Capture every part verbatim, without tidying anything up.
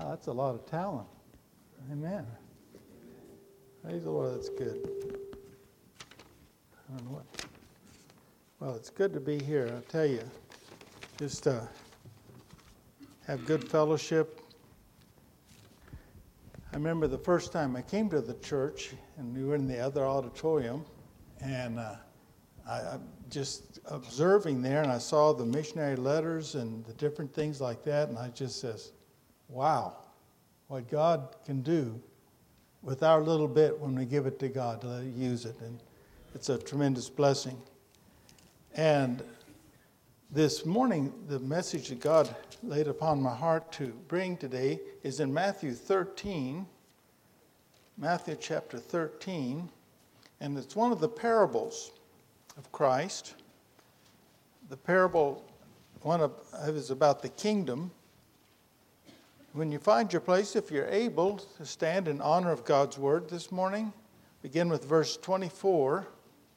Wow, that's a lot of talent. Amen. Praise the Lord, that's good. I don't know what. Well, it's good to be here, I'll tell you. Just uh, have good fellowship. I remember the first time I came to the church, and we were in the other auditorium, and uh, I, I just observing there, and I saw the missionary letters and the different things like that, and I just says, wow, what God can do with our little bit when we give it to God to let it use it. And it's a tremendous blessing. And this morning, the message that God laid upon my heart to bring today is in Matthew thirteen, Matthew chapter thirteen, and it's one of the parables of Christ. The parable, one of is about the kingdom. When you find your place, if you're able to stand in honor of God's word this morning, begin with verse twenty-four.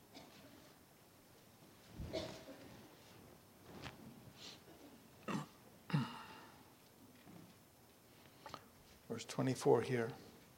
Verse twenty-four here.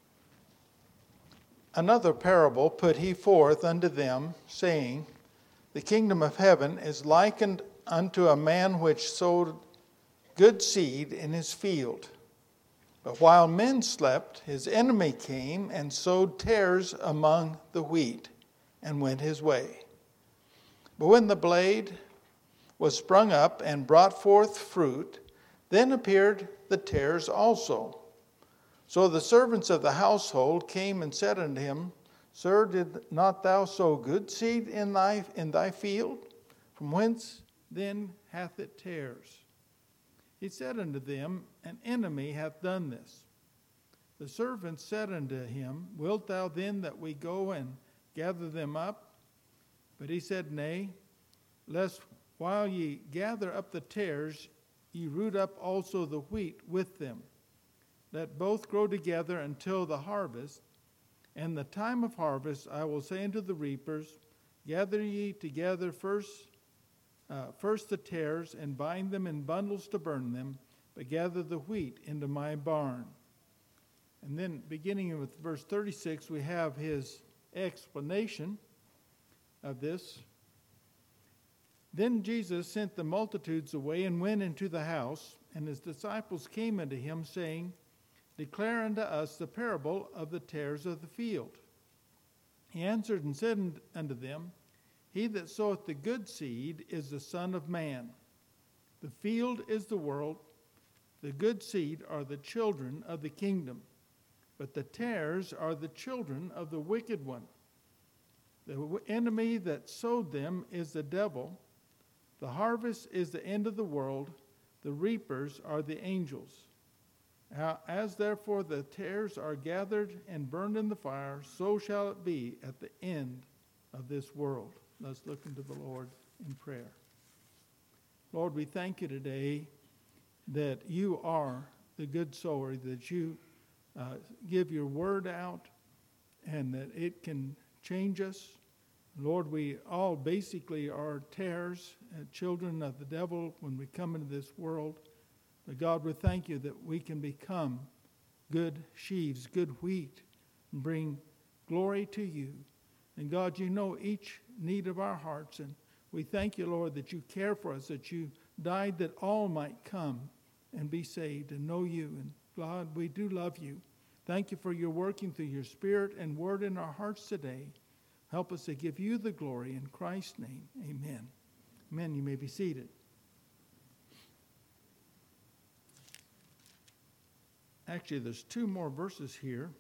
Another parable put he forth unto them, saying, the kingdom of heaven is likened unto a man which sowed good seed in his field. But while men slept, his enemy came and sowed tares among the wheat, and went his way. But when the blade was sprung up and brought forth fruit, then appeared the tares also. So the servants of the household came and said unto him, Sir, did not thou sow good seed in thy in thy field? From whence then hath it tares? He said unto them, An enemy hath done this. The servants said unto him, Wilt thou then that we go and gather them up? But he said, Nay, lest while ye gather up the tares, ye root up also the wheat with them. Let both grow together until the harvest. And the time of harvest I will say unto the reapers, Gather ye together first, uh, first the tares, and bind them in bundles to burn them, but gather the wheat into my barn. And then beginning with verse thirty-six, we have his explanation of this. Then Jesus sent the multitudes away and went into the house, and his disciples came unto him, saying, Declare unto us the parable of the tares of the field. He answered and said unto them, He that soweth the good seed is the Son of Man. The field is the world. The good seed are the children of the kingdom. But the tares are the children of the wicked one. The enemy that sowed them is the devil. The harvest is the end of the world. The reapers are the angels. As therefore the tares are gathered and burned in the fire, so shall it be at the end of this world. Let's look into the Lord in prayer. Lord, we thank you today that you are the good sower, that you uh, give your word out and that it can change us. Lord, we all basically are tares, uh, children of the devil when we come into this world. But God, we thank you that we can become good sheaves, good wheat, and bring glory to you. And God, you know each need of our hearts. And we thank you, Lord, that you care for us, that you died that all might come and be saved and know you. And God, we do love you. Thank you for your working through your Spirit and word in our hearts today. Help us to give you the glory in Christ's name. Amen. Amen. You may be seated. Actually, there's two more verses here.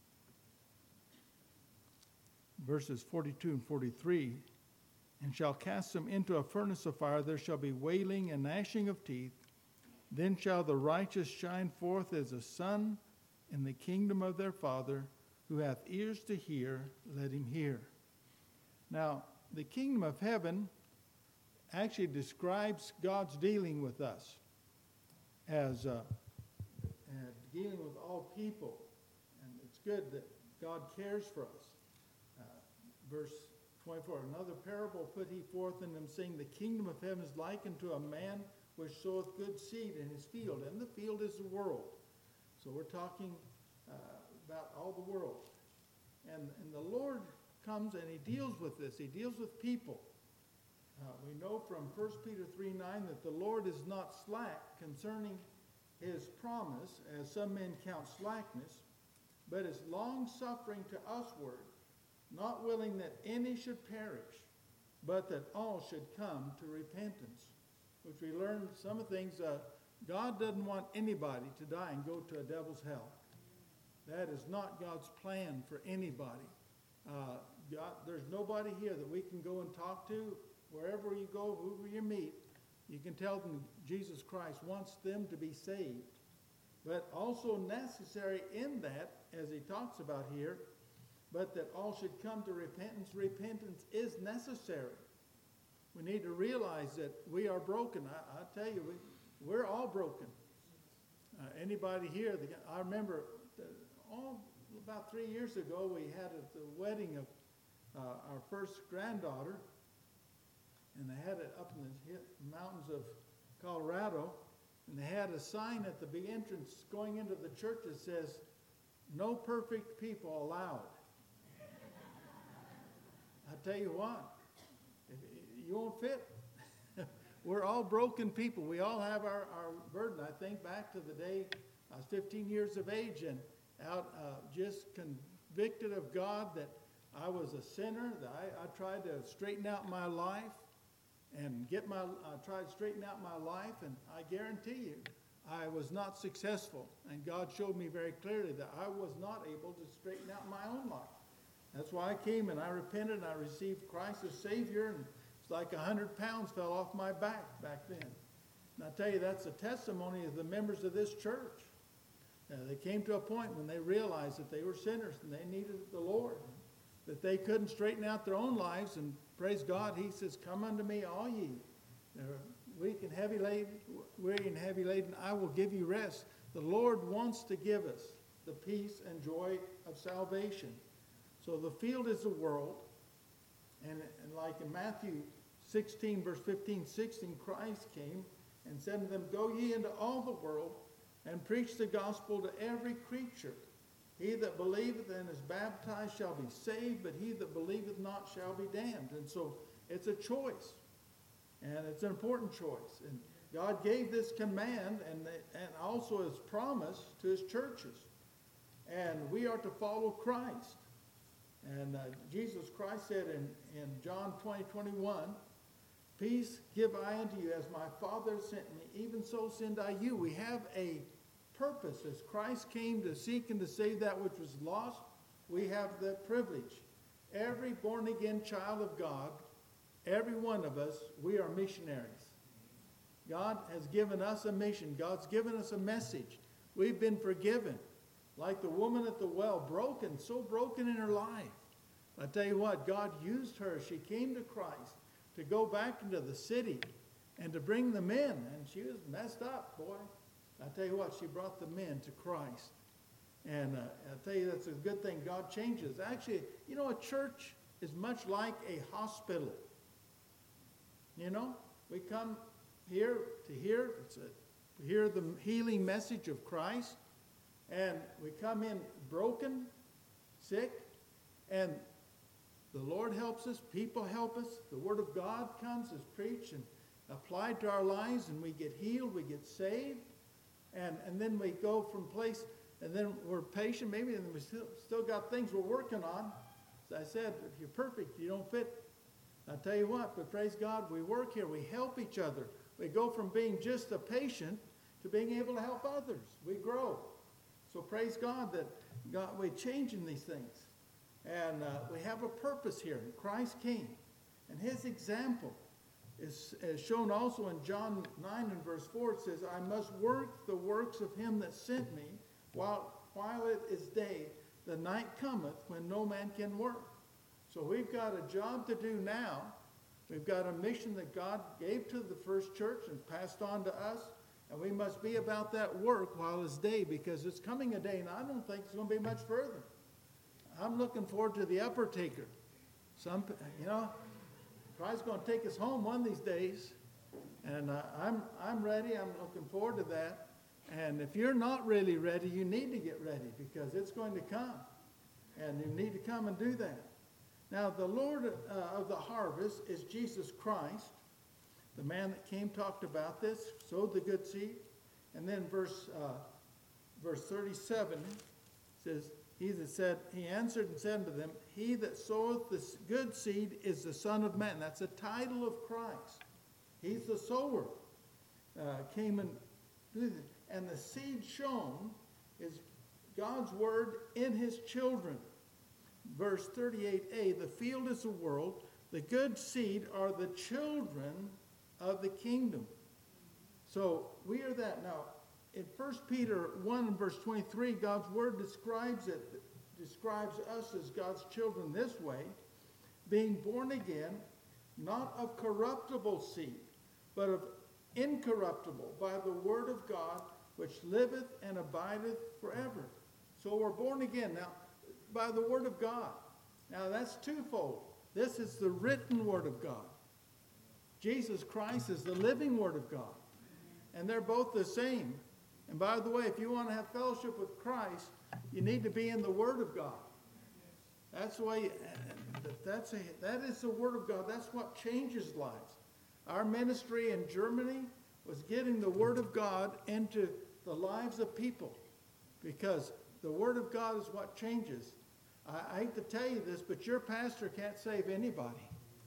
Verses forty-two and forty-three. And shall cast them into a furnace of fire. There shall be wailing and gnashing of teeth. Then shall the righteous shine forth as the sun in the kingdom of their Father. Who hath ears to hear, let him hear. Now, the kingdom of heaven actually describes God's dealing with us as uh, and dealing with all people. And it's good that God cares for us. Uh, verse twenty-four, another parable put he forth in them, saying, the kingdom of heaven is likened to a man which soweth good seed in his field. And the field is the world. So we're talking uh, about all the world. And, and the Lord comes and he deals with this. He deals with people. Uh, we know from First Peter three nine that the Lord is not slack concerning his promise, as some men count slackness, but is long-suffering to usward, not willing that any should perish, but that all should come to repentance. Which we learned some of the things, uh, God doesn't want anybody to die and go to a devil's hell. That is not God's plan for anybody. Uh, God, there's nobody here that we can go and talk to. Wherever you go, whoever you meet, you can tell them Jesus Christ wants them to be saved. But also necessary in that, as he talks about here, but that all should come to repentance. Repentance is necessary. We need to realize that we are broken. I, I tell you, we, we're all broken. Uh, anybody here, the, I remember the, all about three years ago, we had a, the wedding of uh, our first granddaughter, and they had it up in the mountains of Colorado, and they had a sign at the entrance going into the church that says, "No perfect people allowed." I tell you what, you won't fit. We're all broken people. We all have our, our burden. I think back to the day I was fifteen years of age and out uh, just convicted of God that I was a sinner, that I, I tried to straighten out my life and get my, I tried to straighten out my life, and I guarantee you, I was not successful. And God showed me very clearly that I was not able to straighten out my own life. That's why I came and I repented and I received Christ as Savior, and it's like a hundred pounds fell off my back back then. And I tell you, that's a testimony of the members of this church. Uh, they came to a point when they realized that they were sinners and they needed the Lord, that they couldn't straighten out their own lives, and praise God, he says, "Come unto me, all ye that are weak and heavy laden, weary and heavy laden, I will give you rest." The Lord wants to give us the peace and joy of salvation. So the field is the world, and, and like in Matthew sixteen, verse fifteen, sixteen, Christ came and said to them, "Go ye into all the world and preach the gospel to every creature. He that believeth and is baptized shall be saved, but he that believeth not shall be damned." And so it's a choice, and it's an important choice. And God gave this command and, and also his promise to his churches. And we are to follow Christ. And uh, Jesus Christ said in, in John twenty, twenty-one, "Peace give I unto you, as my Father sent me, even so send I you." We have a purpose. As Christ came to seek and to save that which was lost, we have the privilege. Every born-again child of God, every one of us, we are missionaries. God has given us a mission. God's given us a message. We've been forgiven. Like the woman at the well, broken, so broken in her life. I tell you what, God used her. She came to Christ to go back into the city and to bring them in. And she was messed up, boy. I tell you what, she brought the men to Christ. And uh, I tell you, that's a good thing. God changes. Actually, you know, a church is much like a hospital. You know, we come here to hear, it's a, to hear the healing message of Christ. And we come in broken, sick, and the Lord helps us. People help us. The Word of God comes, is preached and applied to our lives, and we get healed, we get saved. And, and then we go from place, and then we're patient, maybe, and we still, still got things we're working on. As I said, if you're perfect, you don't fit. I tell you what, but praise God, we work here. We help each other. We go from being just a patient to being able to help others. We grow. So praise God that God, we're changing these things. And uh, we have a purpose here. Christ came. And his example is, is shown also in John nine and verse four. It says, "I must work the works of him that sent me while, while it is day. The night cometh when no man can work." So we've got a job to do now. We've got a mission that God gave to the first church and passed on to us. And we must be about that work while it's day, because it's coming a day, and I don't think it's going to be much further. I'm looking forward to the upper taker. Some, you know, Christ's going to take us home one of these days, and uh, I'm I'm ready. I'm looking forward to that. And if you're not really ready, you need to get ready because it's going to come. And you need to come and do that. Now, the Lord uh, of the harvest is Jesus Christ. The man that came talked about this, sowed the good seed. And then verse uh, verse thirty-seven says, He that said, he answered and said unto them, He that soweth the good seed is the Son of Man. That's a title of Christ. He's the sower. Uh, came and and the seed sown is God's word in his children. Verse thirty-eight a, the field is the world, the good seed are the children of the kingdom. So we are that. Now, in First Peter one and verse twenty-three, God's word describes it, describes us as God's children this way, being born again, not of corruptible seed, but of incorruptible, by the word of God, which liveth and abideth forever. So we're born again now by the word of God. Now that's twofold. This is the written word of God. Jesus Christ is the living word of God. And they're both the same. And by the way, if you want to have fellowship with Christ, you need to be in the word of God. That's the way, that's a, that is the word of God. That's what changes lives. Our ministry in Germany was getting the word of God into the lives of people, because the word of God is what changes. I, I hate to tell you this, but your pastor can't save anybody.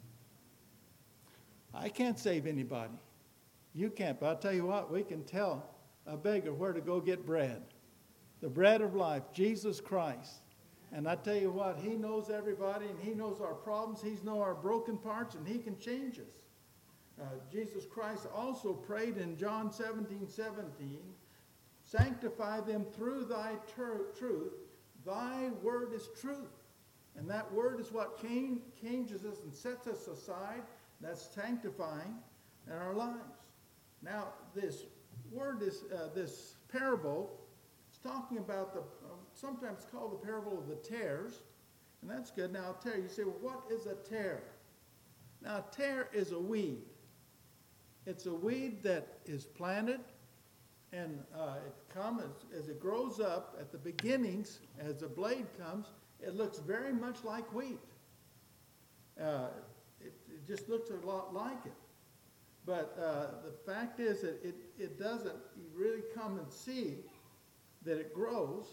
I can't save anybody. You can't, but I'll tell you what, we can tell a beggar where to go get bread. The bread of life, Jesus Christ. And I tell you what, he knows everybody, and he knows our problems. He knows our broken parts, and he can change us. Uh, Jesus Christ also prayed in John seventeen seventeen, sanctify them through thy ter- truth. Thy word is truth. And that word is what change, changes us and sets us aside. That's sanctifying in our lives. Now, this word is, uh, this parable, it's talking about the, uh, sometimes called the parable of the tares. And that's good. Now, a tare, you say, well, what is a tare? Now, a tare is a weed. It's a weed that is planted, and uh, it comes as, as it grows up at the beginnings, as the blade comes, it looks very much like wheat. Uh, it, it just looks a lot like it. But uh, the fact is that it, it doesn't, you really come and see that it grows.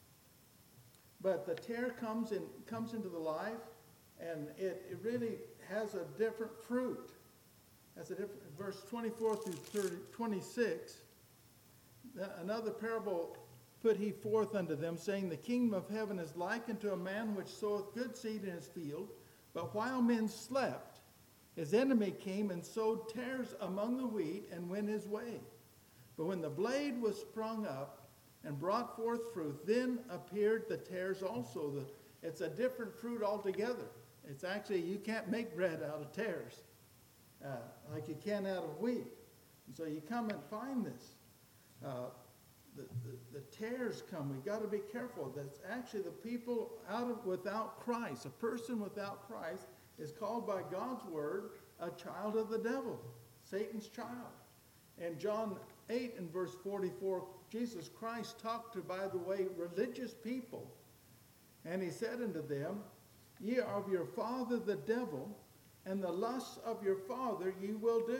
But the tare comes in, comes into the life, and it, it really has a different fruit. That's a different, verse twenty-four through thirty, twenty-six. Another parable put he forth unto them, saying, the kingdom of heaven is like unto a man which soweth good seed in his field. But while men slept, his enemy came and sowed tares among the wheat and went his way. But when the blade was sprung up and brought forth fruit, then appeared the tares also. The, it's a different fruit altogether. It's actually, you can't make bread out of tares. Uh, like you can out of wheat. And so you come and find this. Uh, the, the, the tares come. We've got to be careful. That's actually the people out of without Christ. A person without Christ is called by God's word a child of the devil, Satan's child. And John eight and verse forty-four, Jesus Christ talked to, by the way, religious people. And he said unto them, ye are of your father the devil, and the lusts of your father ye will do.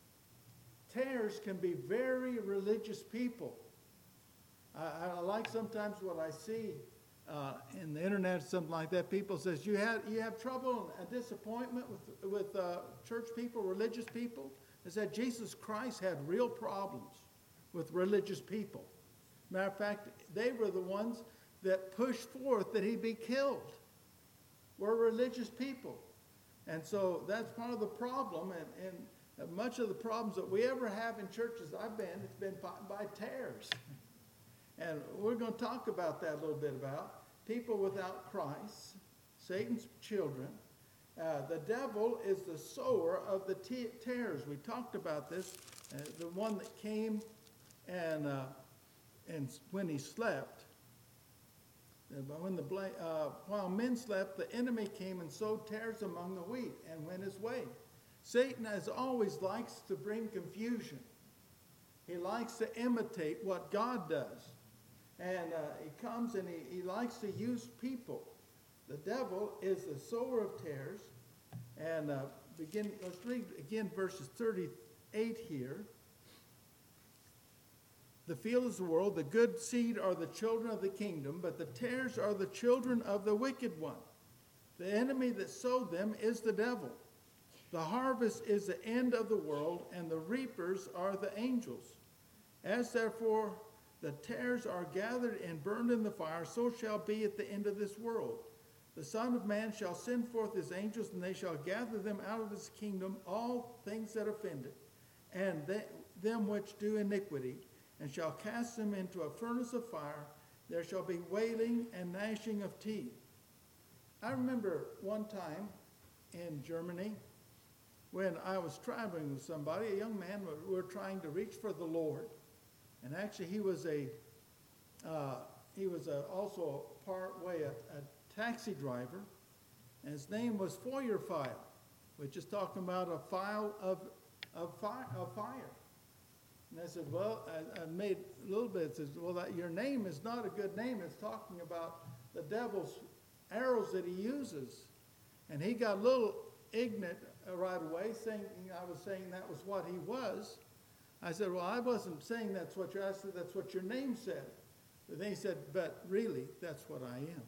Tares can be very religious people. I, I like sometimes what I see uh, in the internet, something like that. People says, you have, you have trouble and disappointment with, with uh, church people, religious people. Is that Jesus Christ had real problems with religious people. Matter of fact, they were the ones that pushed forth that he be killed, were religious people. And so that's part of the problem, and, and much of the problems that we ever have in churches I've been, it's been by, by tares. And we're going to talk about that a little bit about people without Christ, Satan's children. Uh, the devil is the sower of the t- tares. We talked about this, uh, the one that came and, uh, and when he slept, When the bla- uh, while men slept, the enemy came and sowed tares among the wheat and went his way. Satan, as always, likes to bring confusion. He likes to imitate what God does. And uh, he comes and he, he likes to use people. The devil is the sower of tares. And uh, begin, let's read again verses thirty-eight here. The field is the world, the good seed are the children of the kingdom, but the tares are the children of the wicked one. The enemy that sowed them is the devil. The harvest is the end of the world, and the reapers are the angels. As therefore the tares are gathered and burned in the fire, so shall be at the end of this world. The Son of Man shall send forth his angels, and they shall gather them out of his kingdom, all things that offend it, and they, them which do iniquity, and shall cast them into a furnace of fire. There shall be wailing and gnashing of teeth. I remember one time in Germany when I was traveling with somebody, a young man, we were trying to reach for the Lord. And actually he was a, uh, he was a, also part way a, a taxi driver, and his name was Feuerfile, which is talking about a file of, of, fire, of fire. And I said, well, I, I made a little bit, it says, well, that, your name is not a good name. It's talking about the devil's arrows that he uses. And he got a little ignorant right away, saying I was saying that was what he was. I said, well, I wasn't saying that's what you, I said, that's what your name said. But then he said, but really, that's what I am.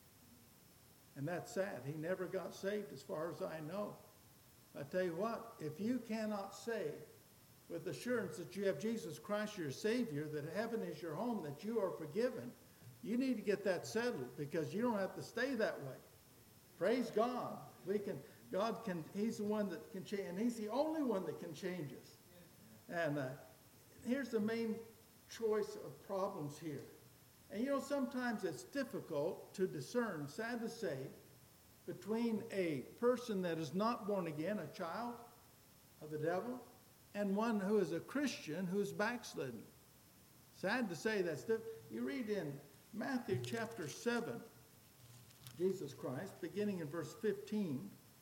And that's sad. He never got saved as far as I know. I tell you what, if you cannot say with assurance that you have Jesus Christ your Savior, that heaven is your home, that you are forgiven, you need to get that settled, because you don't have to stay that way. Praise God. We can, God can, he's the one that can change, and he's the only one that can change us. And uh, here's the main choice of problems here. And you know, sometimes it's difficult to discern, sad to say, between a person that is not born again, a child of the devil, and one who is a Christian who's backslidden. Sad to say that's different. You read in Matthew chapter seven, Jesus Christ, beginning in verse fifteen.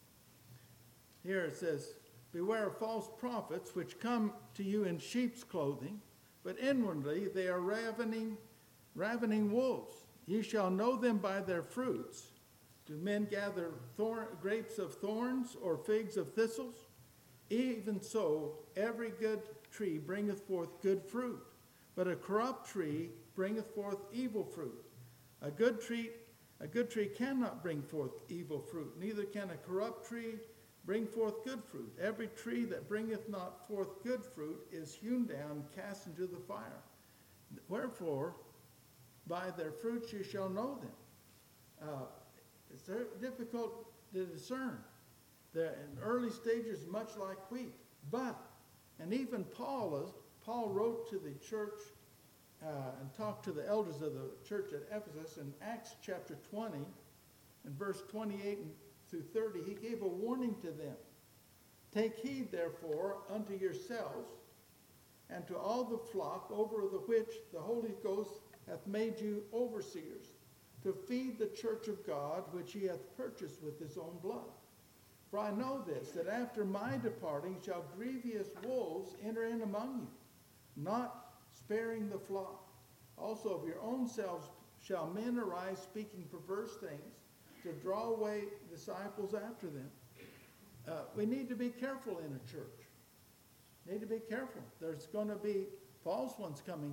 Here it says, beware of false prophets which come to you in sheep's clothing, but inwardly they are ravening, ravening wolves. Ye shall know them by their fruits. Do men gather thorn, grapes of thorns, or figs of thistles? Even so, every good tree bringeth forth good fruit, but a corrupt tree bringeth forth evil fruit. A good tree, a good tree cannot bring forth evil fruit, neither can a corrupt tree bring forth good fruit. Every tree that bringeth not forth good fruit is hewn down and cast into the fire. Wherefore, by their fruits you shall know them. Uh, it's very difficult to discern. They're in early stages, much like wheat. But, and even Paul, is, Paul wrote to the church uh, and talked to the elders of the church at Ephesus in Acts chapter twenty, in verse twenty-eight through thirty, he gave a warning to them. Take heed, therefore, unto yourselves and to all the flock over the which the Holy Ghost hath made you overseers, to feed the church of God, which he hath purchased with his own blood. For I know this, that after my departing shall grievous wolves enter in among you, not sparing the flock. Also of your own selves shall men arise speaking perverse things, to draw away disciples after them. Uh, we need to be careful in a church. Need to be careful. There's going to be false ones coming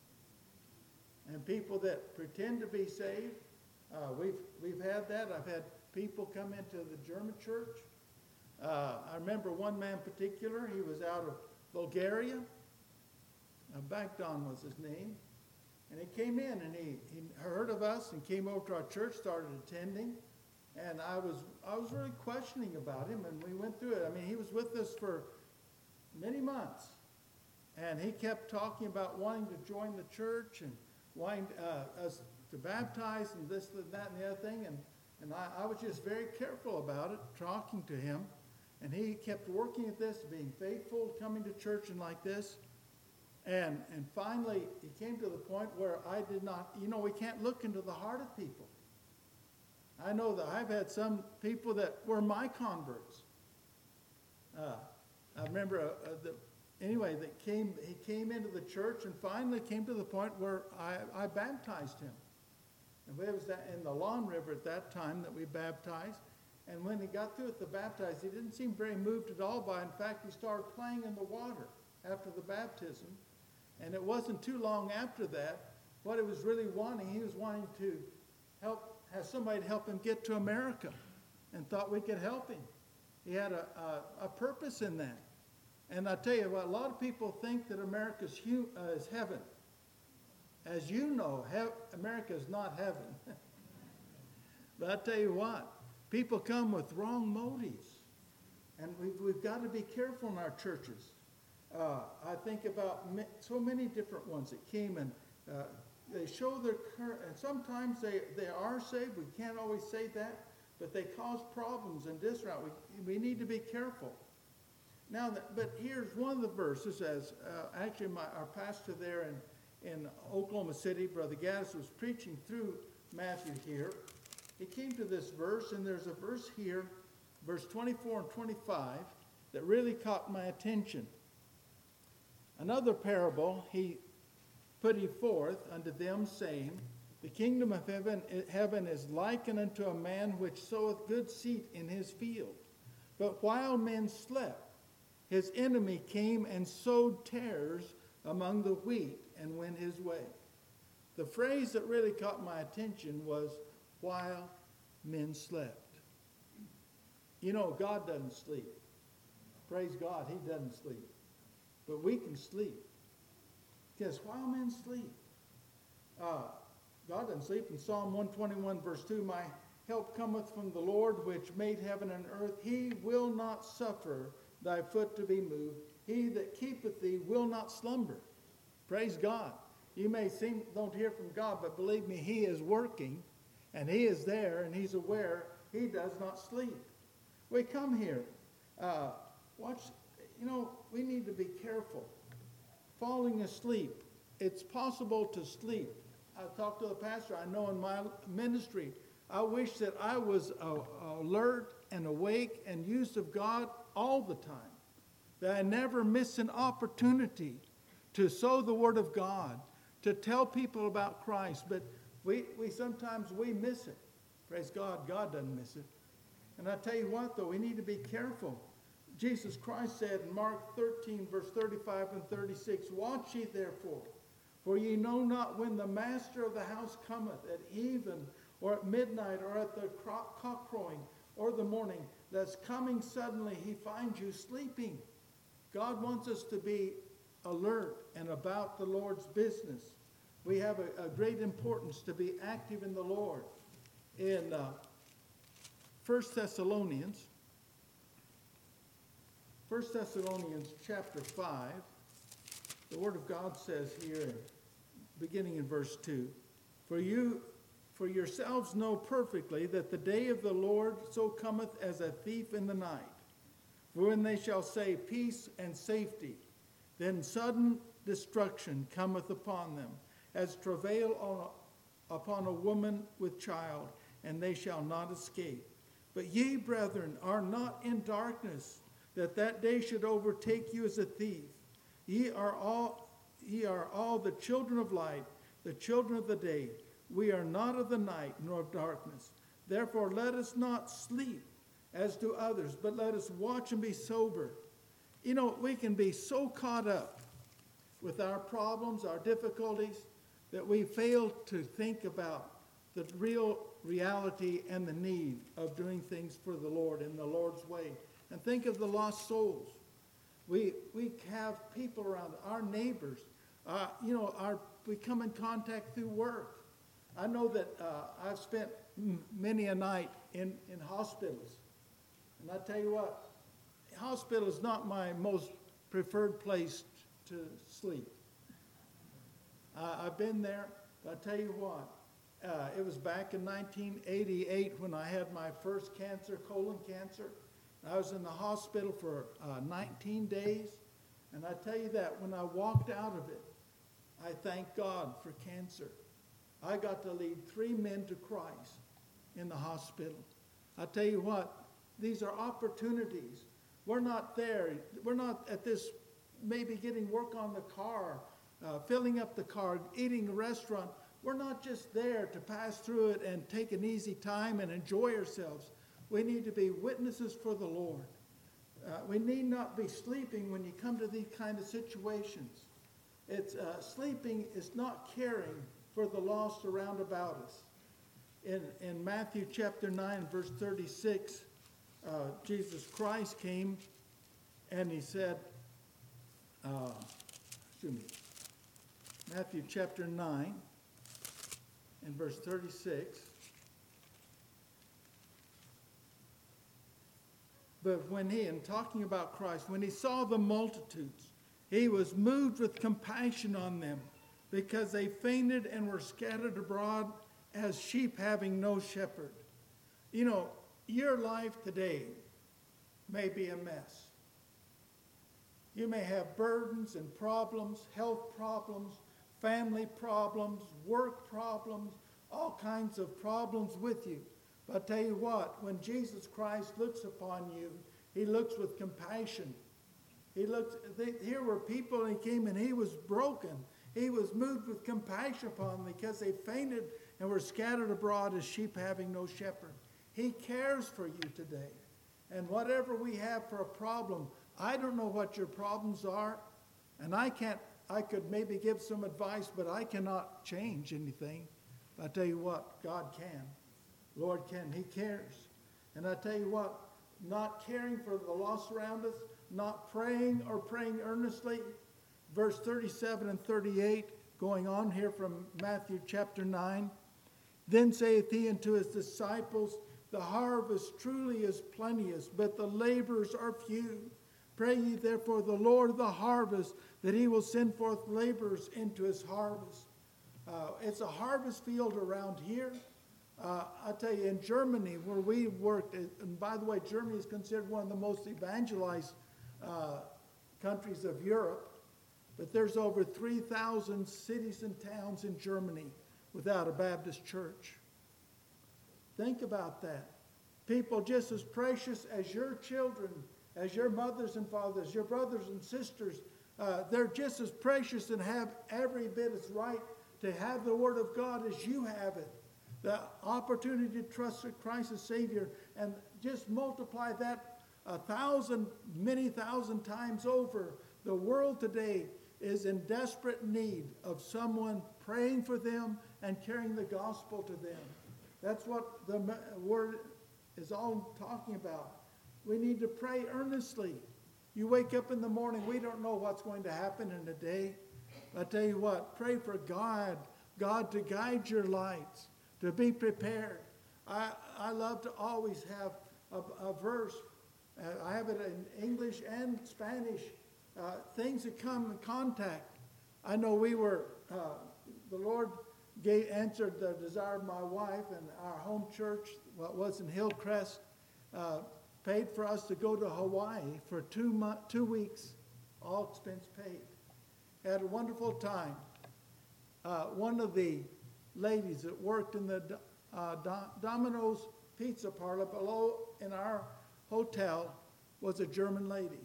in. And people that pretend to be saved. Uh, we've, we've had that. I've had people come into the German church. Uh, I remember one man in particular, he was out of Bulgaria. Uh, Bagdon was his name. And he came in and he, he heard of us and came over to our church, started attending. And I was I was really questioning about him, and we went through it. I mean, he was with us for many months. And he kept talking about wanting to join the church and wanting uh, us to baptize and this, and that, and the other thing. And, and I, I was just very careful about it, talking to him. And he kept working at this, being faithful, coming to church and like this. And and finally, he came to the point where I did not, you know, we can't look into the heart of people. I know that I've had some people that were my converts. Uh, I remember uh, uh, the, anyway, that came, he came into the church and finally came to the point where I, I baptized him. And it was that in the Lawn River at that time that we baptized. And when he got through with the baptized, he didn't seem very moved at all by it. In fact, he started playing in the water after the baptism. And it wasn't too long after that, what he was really wanting, he was wanting to help, have somebody to help him get to America, and thought we could help him. He had a, a, a purpose in that. And I tell you what, a lot of people think that America's hu- uh, is heaven. As you know, he- America is not heaven. But I tell you what, people come with wrong motives. And we've, we've got to be careful in our churches. Uh, I think about ma- so many different ones that came and uh, they show their current, and sometimes they, they are saved. We can't always say that, but they cause problems and disrupt. We, we need to be careful. Now, that, but here's one of the verses, as uh, actually my, our pastor there in, in Oklahoma City, Brother Gaddis, was preaching through Matthew here. He came to this verse, and there's a verse here, verse twenty-four and twenty-five, that really caught my attention. Another parable he put he forth unto them, saying, the kingdom of heaven, heaven is likened unto a man which soweth good seed in his field. But while men slept, his enemy came and sowed tares among the wheat and went his way. The phrase that really caught my attention was, while men slept. You know, God doesn't sleep. Praise God, he doesn't sleep. But we can sleep. Because while men sleep, uh, God doesn't sleep. In Psalm one twenty-one, verse two, my help cometh from the Lord, which made heaven and earth. He will not suffer thy foot to be moved. He that keepeth thee will not slumber. Praise God. You may seem don't hear from God, but believe me, he is working, and he is there, and he's aware. He does not sleep. We come here. Uh, watch, you know, we need to be careful. Falling asleep. It's possible to sleep. I talked to the pastor. I know in my ministry, I wish that I was uh, alert and awake and used of God all the time. That I never miss an opportunity to sow the word of God, to tell people about Christ. But we, we sometimes we miss it. Praise God, God doesn't miss it. And I tell you what, though, we need to be careful. Jesus Christ said in Mark thirteen, verse thirty-five and thirty-six, watch ye therefore, for ye know not when the master of the house cometh, at even, or at midnight, or at the cock crowing, or the morning, that's coming suddenly, he finds you sleeping. God wants us to be alert and about the Lord's business. We have a, a great importance to be active in the Lord. In uh, First Thessalonians, First Thessalonians chapter five, the Word of God says here, beginning in verse two, For you, for yourselves know perfectly that the day of the Lord so cometh as a thief in the night. For when they shall say peace and safety, then sudden destruction cometh upon them, as travail on a, upon a woman with child, and they shall not escape. But ye, brethren, are not in darkness, that that day should overtake you as a thief. Ye are all, ye are all the children of light, the children of the day. We are not of the night, nor of darkness. Therefore let us not sleep as do others, but let us watch and be sober. You know, we can be so caught up with our problems, our difficulties, that we fail to think about the real reality and the need of doing things for the Lord in the Lord's way. And think of the lost souls. We we have people around, our neighbors, uh, you know, our, we come in contact through work. I know that uh, I've spent m- many a night in, in hospitals. And I tell you what, hospital is not my most preferred place to sleep. Uh, I've been there, but I tell you what, uh, it was back in nineteen eighty-eight when I had my first cancer, colon cancer. I was in the hospital for uh, nineteen days, and I tell you that when I walked out of it, I thank God for cancer. I got to lead three men to Christ in the hospital. I tell you what, these are opportunities. We're not there. We're not at this maybe getting work on the car, uh, filling up the car, eating a restaurant. We're not just there to pass through it and take an easy time and enjoy ourselves. We need to be witnesses for the Lord. Uh, we need not be sleeping when you come to these kind of situations. It's uh, sleeping is not caring for the lost around about us. In, in Matthew chapter nine, verse thirty-six, uh, Jesus Christ came and he said, uh, excuse me, Matthew chapter nine and verse thirty-six. But when he, and talking about Christ, when he saw the multitudes, he was moved with compassion on them, because they fainted and were scattered abroad as sheep having no shepherd. You know, your life today may be a mess. You may have burdens and problems, health problems, family problems, work problems, all kinds of problems with you. But I tell you what, when Jesus Christ looks upon you, he looks with compassion. He looks, they, here were people, and he came and he was broken. He was moved with compassion upon them because they fainted and were scattered abroad as sheep having no shepherd. He cares for you today. And whatever we have for a problem, I don't know what your problems are, and I can't, I could maybe give some advice, but I cannot change anything. But I tell you what, God can. Lord can. He cares. And I tell you what, not caring for the lost around us, not praying or praying earnestly, verse thirty-seven and thirty-eight, going on here from Matthew chapter nine. Then saith he unto his disciples, the harvest truly is plenteous, but the laborers are few. Pray ye therefore the Lord of the harvest, that he will send forth laborers into his harvest. Uh, it's a harvest field around here. Uh, I tell you, in Germany, where we worked, and by the way, Germany is considered one of the most evangelized uh, countries of Europe, but there's over three thousand cities and towns in Germany without a Baptist church. Think about that. People just as precious as your children, as your mothers and fathers, your brothers and sisters, uh, they're just as precious and have every bit as right to have the Word of God as you have it. The opportunity to trust Christ as Savior, and just multiply that a thousand, many thousand times over. The world today is in desperate need of someone praying for them and carrying the gospel to them. That's what the Word is all talking about. We need to pray earnestly. You wake up in the morning, we don't know what's going to happen in a day. I tell you what, pray for God, God to guide your lives, to be prepared. I, I love to always have a, a verse. Uh, I have it in English and Spanish. Uh, things that come in contact. I know we were, uh, the Lord gave, answered the desire of my wife, and our home church, what was in Hillcrest, uh, paid for us to go to Hawaii for two, mo- two weeks, all expense paid. Had a wonderful time. Uh, one of the ladies that worked in the uh, Domino's pizza parlor below in our hotel was a German lady.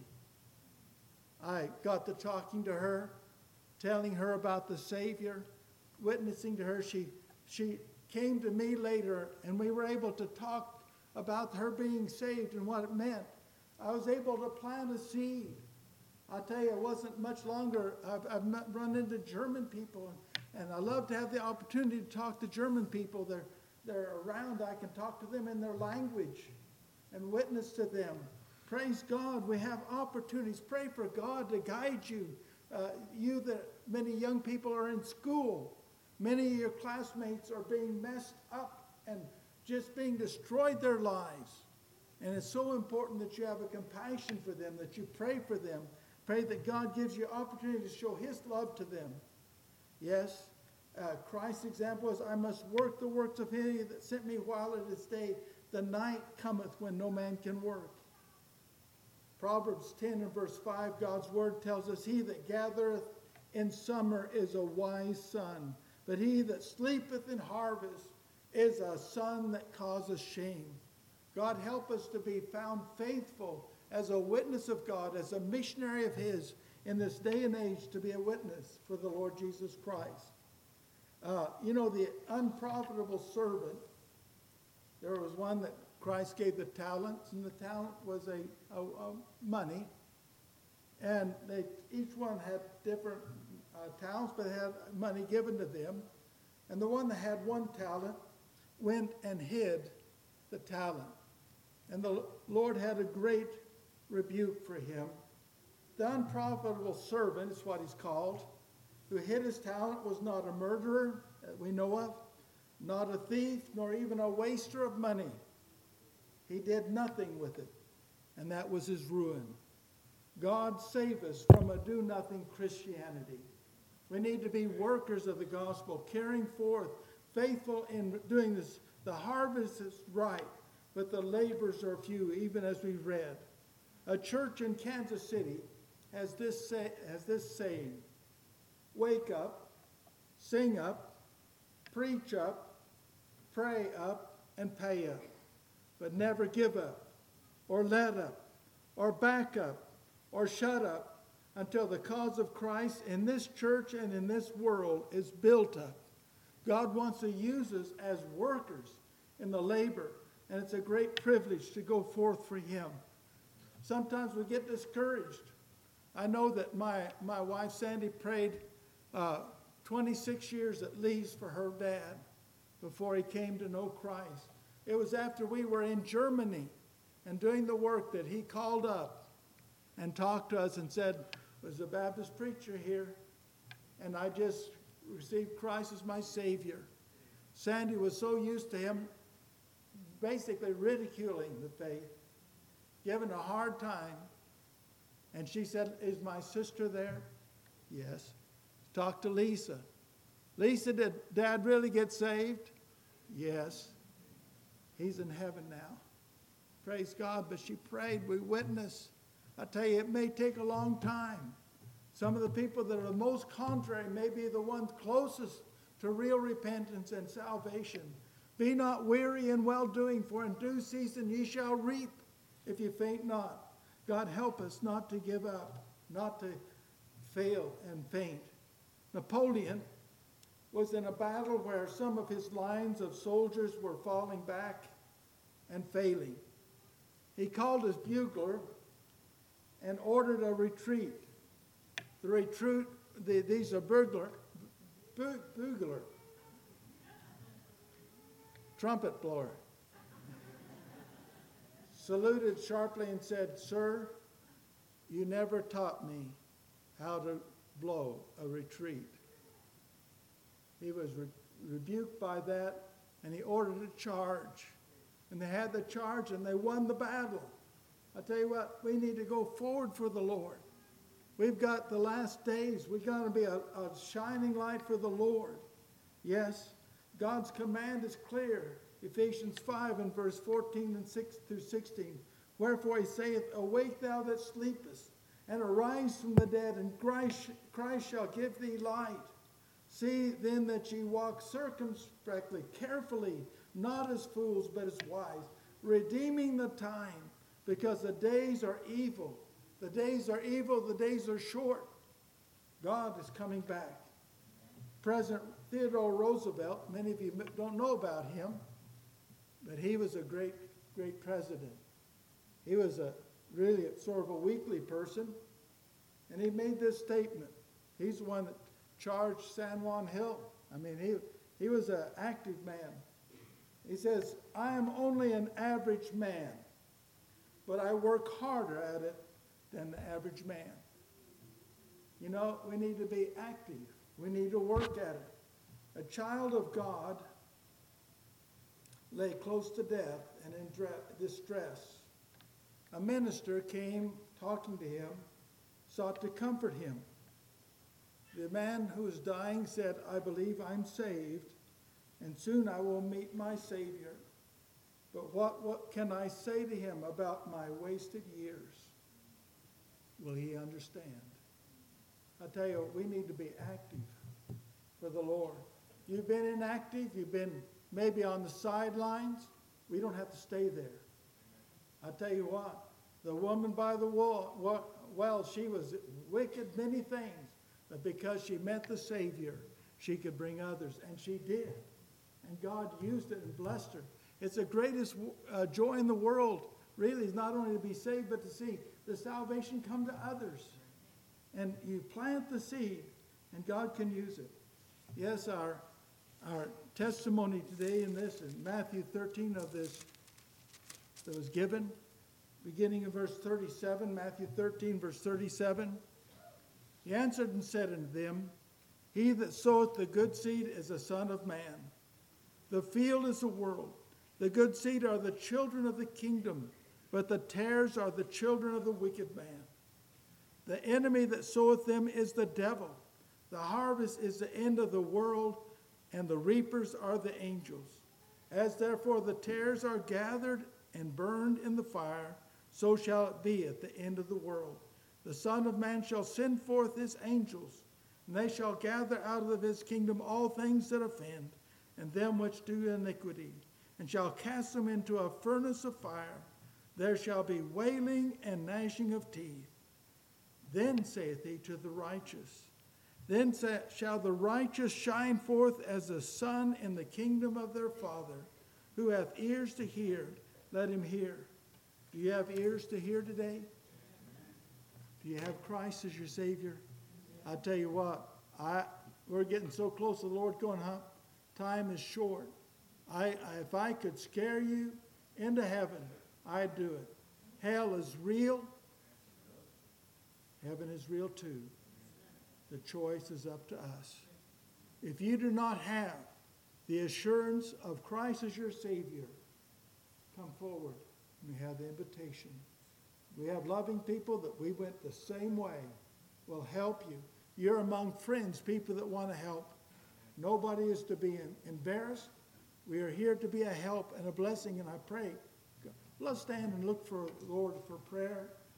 I got to talking to her, telling her about the Savior, witnessing to her. She, she came to me later, and we were able to talk about her being saved and what it meant. I was able to plant a seed. I tell you, it wasn't much longer. I've, I've met, run into German people, and, and I love to have the opportunity to talk to German people. They're, they're around. I can talk to them in their language and witness to them. Praise God. We have opportunities. Pray for God to guide you. Uh, you that many young people are in school. Many of your classmates are being messed up and just being destroyed their lives. And it's so important that you have a compassion for them, that you pray for them. Pray that God gives you opportunity to show his love to them. Yes, uh, Christ's example is, I must work the works of him that sent me while it is day. The night cometh when no man can work. Proverbs ten and verse five, God's word tells us, he that gathereth in summer is a wise son, but he that sleepeth in harvest is a son that causeth shame. God help us to be found faithful as a witness of God, as a missionary of his in this day and age to be a witness for the Lord Jesus Christ. Uh, you know, the unprofitable servant, there was one that Christ gave the talents, and the talent was a, a, a money. And they each one had different uh, talents, but they had money given to them. And the one that had one talent went and hid the talent. And the Lord had a great rebuke for him. The unprofitable servant is what he's called, who hid his talent, was not a murderer that we know of, not a thief, nor even a waster of money. He did nothing with it, and that was his ruin. God save us from a do-nothing Christianity. We need to be workers of the gospel, carrying forth, faithful in doing this. The harvest is ripe, but the laborers are few, even as we read. A church in Kansas City has this, say, has this saying: wake up, sing up, preach up, pray up, and pay up. But never give up, or let up, or back up, or shut up until the cause of Christ in this church and in this world is built up. God wants to use us as workers in the labor, and it's a great privilege to go forth for him. Sometimes we get discouraged. I know that my, my wife Sandy prayed uh, twenty-six years at least for her dad before he came to know Christ. It was after we were in Germany and doing the work that he called up and talked to us and said, "There's a Baptist preacher here, and I just received Christ as my Savior." Sandy was so used to him basically ridiculing the faith, giving a hard time. And she said, "Is my sister there?" "Yes." "Talk to Lisa." "Lisa, did Dad really get saved?" "Yes. He's in heaven now." Praise God. But she prayed. We witnessed. I tell you, it may take a long time. Some of the people that are the most contrary may be the ones closest to real repentance and salvation. "Be not weary in well-doing, for in due season ye shall reap, if ye faint not." God help us not to give up, not to fail and faint. Napoleon was in a battle where some of his lines of soldiers were falling back and failing. He called his bugler and ordered a retreat. The retreat, the, these are burglar, bu, bugler, trumpet blower, saluted sharply and said, "Sir, you never taught me how to blow a retreat." He was re- rebuked by that, and he ordered a charge. And they had the charge, and they won the battle. I tell you what, we need to go forward for the Lord. We've got the last days. We've got to be a, a shining light for the Lord. Yes, God's command is clear. Ephesians five and verse fourteen and six through sixteen. "Wherefore he saith, Awake thou that sleepest, and arise from the dead, and Christ, Christ shall give thee light. See then that ye walk circumspectly, carefully, not as fools, but as wise, redeeming the time, because the days are evil." The days are evil, the days are short. God is coming back. President Theodore Roosevelt, many of you don't know about him, but he was a great, great president. He was a really a, sort of a weakly person, and he made this statement. He's the one that charged San Juan Hill. I mean, he, he was an active man. He says, "I am only an average man, but I work harder at it than the average man." You know, we need to be active. We need to work at it. A child of God lay close to death and in distress. A minister came talking to him, sought to comfort him. The man who was dying said, "I believe I'm saved, and soon I will meet my Savior. But what, what can I say to him about my wasted years? Will he understand?" I tell you, we need to be active for the Lord. You've been inactive, you've been maybe on the sidelines. We don't have to stay there. I tell you what, The woman by the well, she was wicked many things, but because she met the Savior, she could bring others, and she did. And God used it and blessed her. It's the greatest uh, joy in the world, really, is not only to be saved, but to see the salvation come to others. And you plant the seed, and God can use it. Yes, our, our testimony today in this, in Matthew thirteen of this, that was given, beginning in verse thirty-seven, Matthew thirteen, verse thirty-seven. He answered and said unto them, He that soweth the good seed is the Son of Man. The field is the world. The good seed are the children of the kingdom, but the tares are the children of the wicked man. The enemy that soweth them is the devil. The harvest is the end of the world, and the reapers are the angels. As therefore the tares are gathered and burned in the fire, so shall it be at the end of the world. The Son of Man shall send forth his angels, and they shall gather out of his kingdom all things that offend, and them which do iniquity, and shall cast them into a furnace of fire. There shall be wailing and gnashing of teeth. Then saith he to the righteous, Then shall the righteous shine forth as the sun in the kingdom of their Father. Who hath ears to hear, let him hear. Do you have ears to hear today? Do you have Christ as your Savior? I tell you what, I we're getting so close to the Lord going, huh? Time is short. I, I if I could scare you into heaven, I'd do it. Hell is real. Heaven is real too. The choice is up to us. If you do not have the assurance of Christ as your Savior, come forward. We have the invitation. We have loving people that we went the same way will help you. You're among friends, people that want to help. Nobody is to be embarrassed. We are here to be a help and a blessing, and I pray. Let's stand and look for the Lord for prayer.